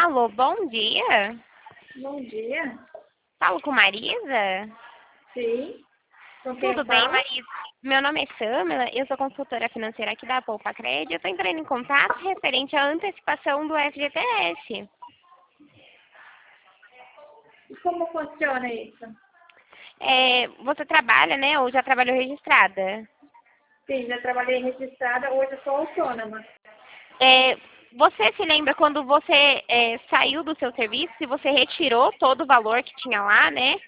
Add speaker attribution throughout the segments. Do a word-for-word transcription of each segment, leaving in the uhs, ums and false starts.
Speaker 1: Alô, bom dia.
Speaker 2: Bom dia.
Speaker 1: Falo com Marisa?
Speaker 2: Sim. Com quem eu
Speaker 1: Tudo bem,
Speaker 2: falo?
Speaker 1: Marisa? Meu nome é Samela, eu sou consultora financeira aqui da Poupa Crédito. Eu estou entrando em contato referente à antecipação do F G T S.
Speaker 2: E como funciona isso?
Speaker 1: É, você trabalha, né, ou já trabalhou registrada?
Speaker 2: Sim, já trabalhei registrada, hoje eu sou autônoma.
Speaker 1: É, você se lembra quando você é, saiu do seu serviço, se você retirou todo o valor que tinha lá, né?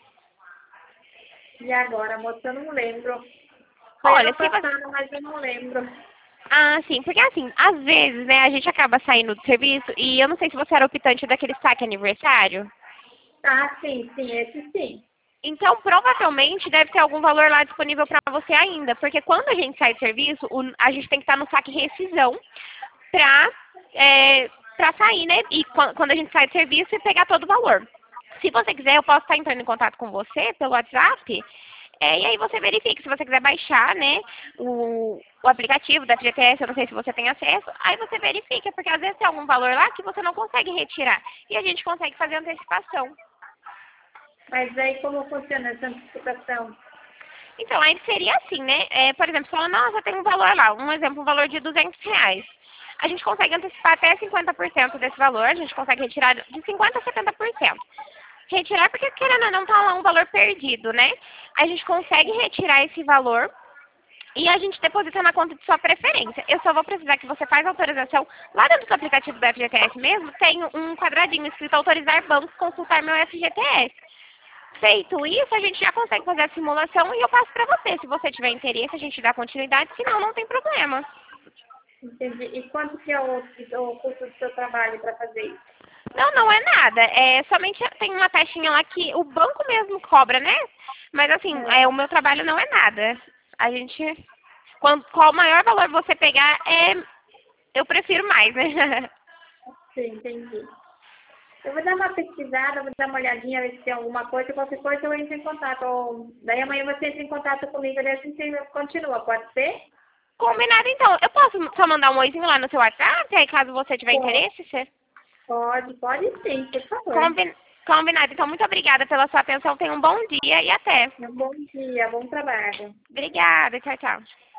Speaker 2: E agora, moça, eu não lembro. Foi
Speaker 1: Olha,
Speaker 2: ano
Speaker 1: se você...
Speaker 2: passado, mas eu não lembro.
Speaker 1: Ah, sim, porque assim, às vezes, né, a gente acaba saindo do serviço e eu não sei se você era optante daquele saque aniversário.
Speaker 2: Ah, sim, sim, esse sim.
Speaker 1: Então, provavelmente, deve ter algum valor lá disponível para você ainda, porque quando a gente sai do serviço, o- a gente tem que estar no saque rescisão para é, pra sair, né? E quan- quando a gente sai do serviço e pegar todo o valor. Se você quiser, eu posso estar entrando em contato com você pelo WhatsApp, é, e aí você verifica, se você quiser baixar, né, o, o aplicativo da F G T S, eu não sei se você tem acesso, aí você verifica, porque às vezes tem algum valor lá que você não consegue retirar, e a gente consegue fazer antecipação.
Speaker 2: Mas aí como funciona essa antecipação?
Speaker 1: Então, aí seria assim, né? É, por exemplo, falando, nossa, tem um valor lá, um exemplo, um valor de duzentos reais. A gente consegue antecipar até cinquenta por cento desse valor, a gente consegue retirar de cinquenta por cento a setenta por cento. Retirar porque, querendo ou não, tá lá um valor perdido, né? A gente consegue retirar esse valor e a gente deposita na conta de sua preferência. Eu só vou precisar que você faça a autorização. Lá dentro do aplicativo do F G T S mesmo, tem um quadradinho escrito autorizar bancos consultar meu F G T S. Feito isso, a gente já consegue fazer a simulação e eu passo para você. Se você tiver interesse, a gente dá continuidade, senão não tem problema.
Speaker 2: Entendi. E quanto que é o, o custo do seu trabalho para fazer isso?
Speaker 1: Não, não é nada. É somente tem uma taxinha lá que o banco mesmo cobra, né? Mas assim,
Speaker 2: É,
Speaker 1: é, o meu trabalho não é nada. A gente. Quando, qual maior valor você pegar, é, eu prefiro mais, né?
Speaker 2: sim, entendi. Eu vou dar uma pesquisada, vou dar uma olhadinha, ver se tem alguma coisa, qualquer coisa eu entro em contato. Ou daí amanhã você entra em contato comigo, daí a gente continua, pode ser?
Speaker 1: Combinado então. Eu posso só mandar um oizinho lá no seu WhatsApp, aí caso você tiver
Speaker 2: Pode,
Speaker 1: interesse, você.
Speaker 2: pode, pode sim, por favor.
Speaker 1: Combi- Combinado. Então, muito obrigada pela sua atenção. Tenha um bom dia e até.
Speaker 2: Um bom dia, bom trabalho.
Speaker 1: Obrigada. Tchau, tchau.